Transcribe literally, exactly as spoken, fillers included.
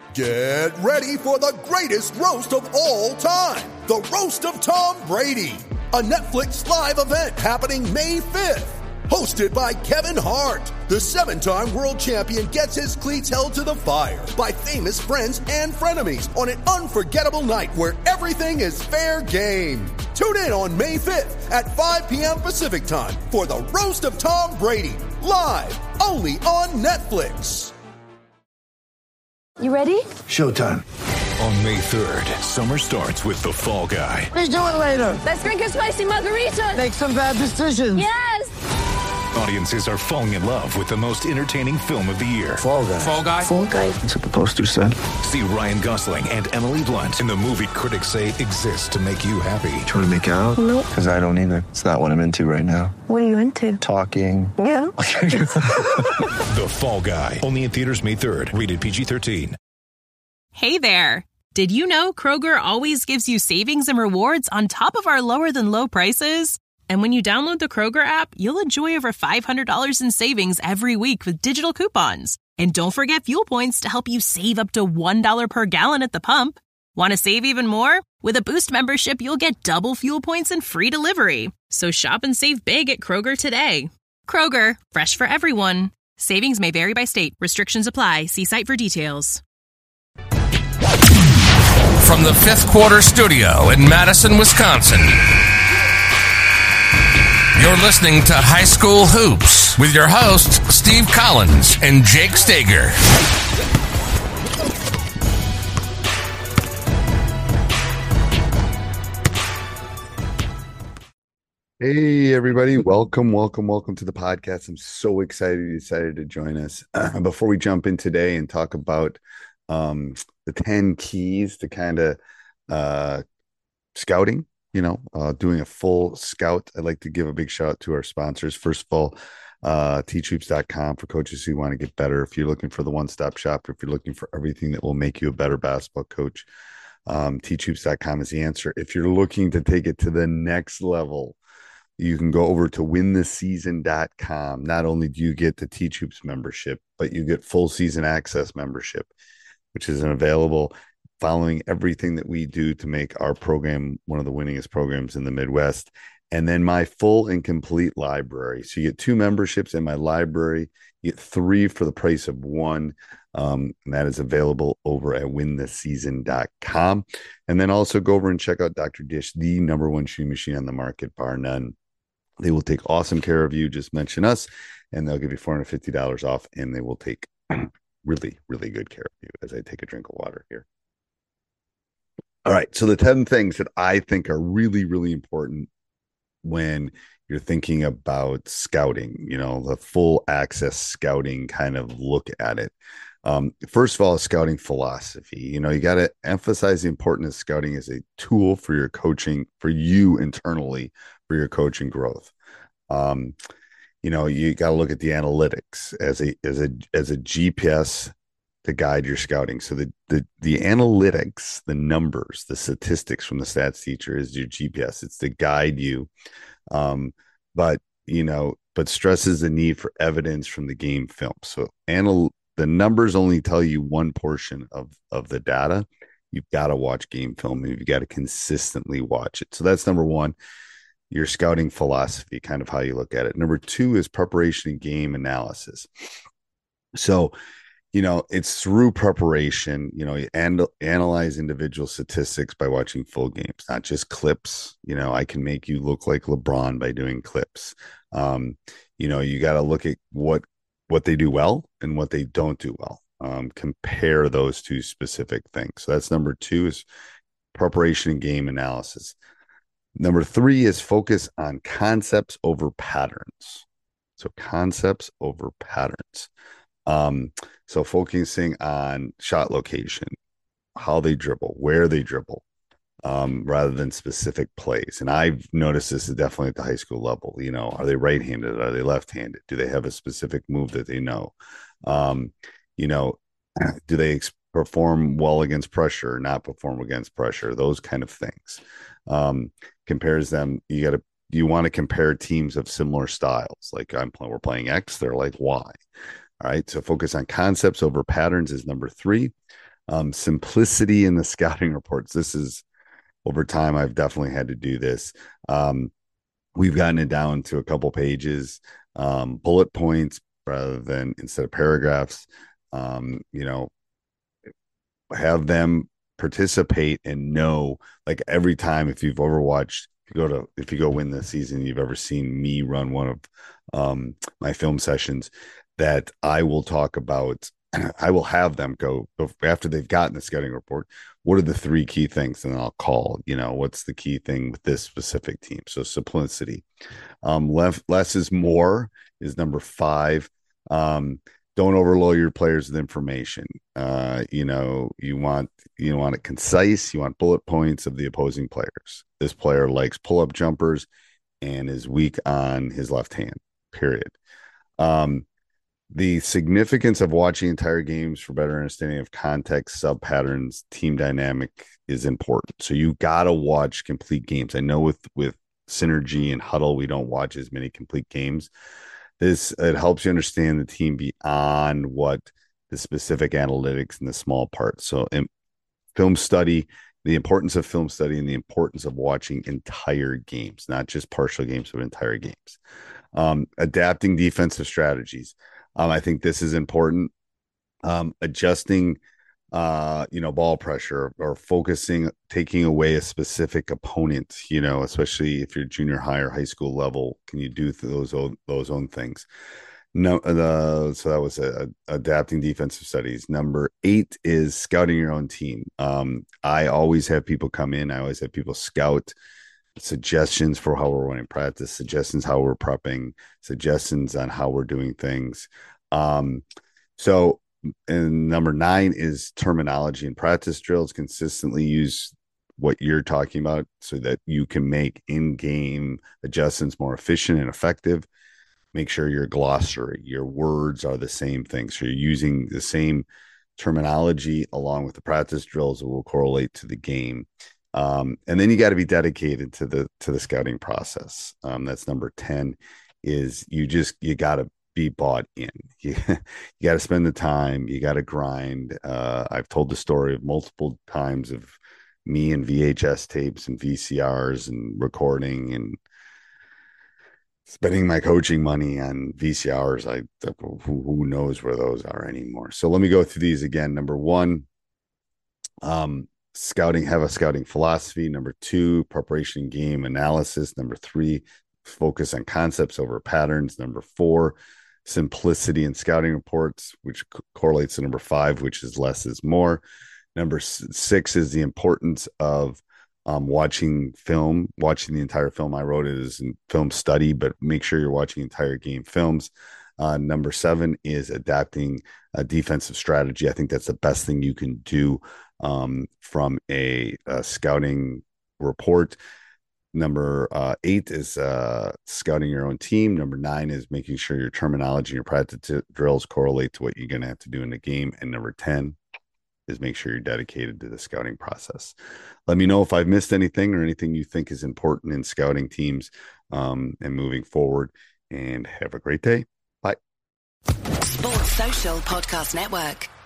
Get ready for the greatest roast of all time, the Roast of Tom Brady, a Netflix live event happening May fifth. Hosted by Kevin Hart, the seven-time world champion gets his cleats held to the fire by famous friends and frenemies on an unforgettable night where everything is fair game. Tune in on May fifth at five p.m. Pacific time for the Roast of Tom Brady, live only on Netflix. You ready? Showtime. On May third, summer starts with The Fall Guy. Let's do it later. Let's drink a spicy margarita. Make some bad decisions. Yes. Audiences are falling in love with the most entertaining film of the year. Fall Guy. Fall Guy. Fall Guy. That's what the poster said. See Ryan Gosling and Emily Blunt in the movie critics say exists to make you happy. Trying to make it out? Nope. Because I don't either. It's not what I'm into right now. What are you into? Talking. Yeah. The Fall Guy. Only in theaters May third. Rated P G thirteen. Hey there. Did you know Kroger always gives you savings and rewards on top of our lower than low prices? And when you download the Kroger app, you'll enjoy over five hundred dollars in savings every week with digital coupons. And don't forget fuel points to help you save up to one dollar per gallon at the pump. Want to save even more? With a Boost membership, you'll get double fuel points and free delivery. So shop and save big at Kroger today. Kroger, fresh for everyone. Savings may vary by state. Restrictions apply. See site for details. From the Fifth Quarter Studio in Madison, Wisconsin, you're listening to High School Hoops with your hosts, Steve Collins and Jake Stager. Hey, everybody. Welcome, welcome, welcome to the podcast. I'm so excited you decided to join us. Uh, before we jump in today and talk about um, the ten keys to kind of uh, scouting, you know, uh, doing a full scout, I'd like to give a big shout out to our sponsors. First of all, uh, teach hoops dot com for coaches who want to get better. If you're looking for the one-stop shop, if you're looking for everything that will make you a better basketball coach, um, teach hoops dot com is the answer. If you're looking to take it to the next level, you can go over to win the season dot com. Not only do you get the Teach Hoops membership, but you get full season access membership, which is available following everything that we do to make our program one of the winningest programs in the Midwest. And then my full and complete library. So you get two memberships in my library. You get three for the price of one. Um, and that is available over at win the season dot com. And then also go over and check out Doctor Dish, the number one shoe machine on the market, bar none. They will take awesome care of you. Just mention us, and they'll give you four hundred fifty dollars off, and they will take really, really good care of you as I take a drink of water here. All right. So the ten things that I think are really, really important when you're thinking about scouting, you know, the full access scouting kind of look at it. Um, first of all, scouting philosophy. You know, you got to emphasize the importance of scouting as a tool for your coaching, for you internally, for your coaching growth. Um, you know, you got to look at the analytics as a as a as a G P S to guide your scouting. So the the the analytics, the numbers, the statistics from the stats teacher is your G P S. It's to guide you. Um, but you know, but stresses the need for evidence from the game film. So anal the numbers only tell you one portion of of the data. You've got to watch game film, and you've got to consistently watch it. So that's number one. Your scouting philosophy, kind of how you look at it. Number two is preparation and game analysis. So, you know, it's through preparation, you know, you and analyze individual statistics by watching full games, not just clips. You know, I can make you look like LeBron by doing clips. Um, you know, you got to look at what, what they do well and what they don't do well. Um, compare those two specific things. So that's number two is preparation and game analysis. Number three is focus on concepts over patterns. So concepts over patterns. Um, so focusing on shot location, how they dribble, where they dribble, um, rather than specific plays. And I've noticed this is definitely at the high school level. You know, are they right-handed? Are they left-handed? Do they have a specific move that they know? Um, you know, do they ex- perform well against pressure, not perform against pressure? Those kind of things. Um, compares them. You got to, you want to compare teams of similar styles. Like I'm playing, we're playing X, they're like Y. All right. So focus on concepts over patterns is number three. Um, simplicity in the scouting reports. This is over time. I've definitely had to do this. Um, we've gotten it down to a couple pages, um, bullet points rather than instead of paragraphs. Um, you know, have them participate and know, like every time, if you've overwatched, if you go to, if you go win this season, you've ever seen me run one of um, my film sessions, that I will talk about, I will have them go after they've gotten the scouting report. What are the three key things? And I'll call, you know, what's the key thing with this specific team? So simplicity, um, less, less is more is number five. Um, don't overload your players with information. Uh, you know, you want, you want it concise. You want bullet points of the opposing players. This player likes pull-up jumpers and is weak on his left hand, period. Um, the significance of watching entire games for better understanding of context, sub patterns, team dynamic is important. So you got to watch complete games. I know with, with Synergy and Huddle, we don't watch as many complete games. This, it helps you understand the team beyond what the specific analytics and the small parts. So in film study, the importance of film study and the importance of watching entire games, not just partial games, but entire games. Um, adapting defensive strategies. Um, I think this is important. Um, adjusting, uh, you know, ball pressure or focusing, taking away a specific opponent, you know, especially if you're junior high or high school level, can you do those, those own things? No, the, so that was a, a, adapting defensive studies. Number eight is scouting your own team. Um, I always have people come in. I always have people scout suggestions for how we're running practice, suggestions how we're prepping, suggestions on how we're doing things. Um, so, and number nine is terminology and practice drills. Consistently use what you're talking about so that you can make in-game adjustments more efficient and effective. Make sure your glossary, your words are the same thing. So you're using the same terminology along with the practice drills that will correlate to the game. Um, and then you got to be dedicated to the, to the scouting process. Um, that's number ten is you just, you got to be bought in. You, you got to spend the time, you got to grind. Uh, I've told the story of multiple times of me and V H S tapes and V C Rs and recording and spending my coaching money on V C Rs. I, who, who knows where those are anymore. So let me go through these again. Number one, um, scouting, have a scouting philosophy. Number two, preparation game analysis. Number three, focus on concepts over patterns. Number four, simplicity in scouting reports, which co- correlates to number five, which is less is more. Number six is the importance of um, watching film, watching the entire film. I wrote it as in film study, but make sure you're watching entire game films. Uh, number seven is adapting a defensive strategy. I think that's the best thing you can do um, from a, a scouting report. Number uh, eight is uh, scouting your own team. Number nine is making sure your terminology and your practice t- drills correlate to what you're going to have to do in the game. And number ten is make sure you're dedicated to the scouting process. Let me know if I've missed anything or anything you think is important in scouting teams um, and moving forward. And have a great day. Bye. Sports Social Podcast Network.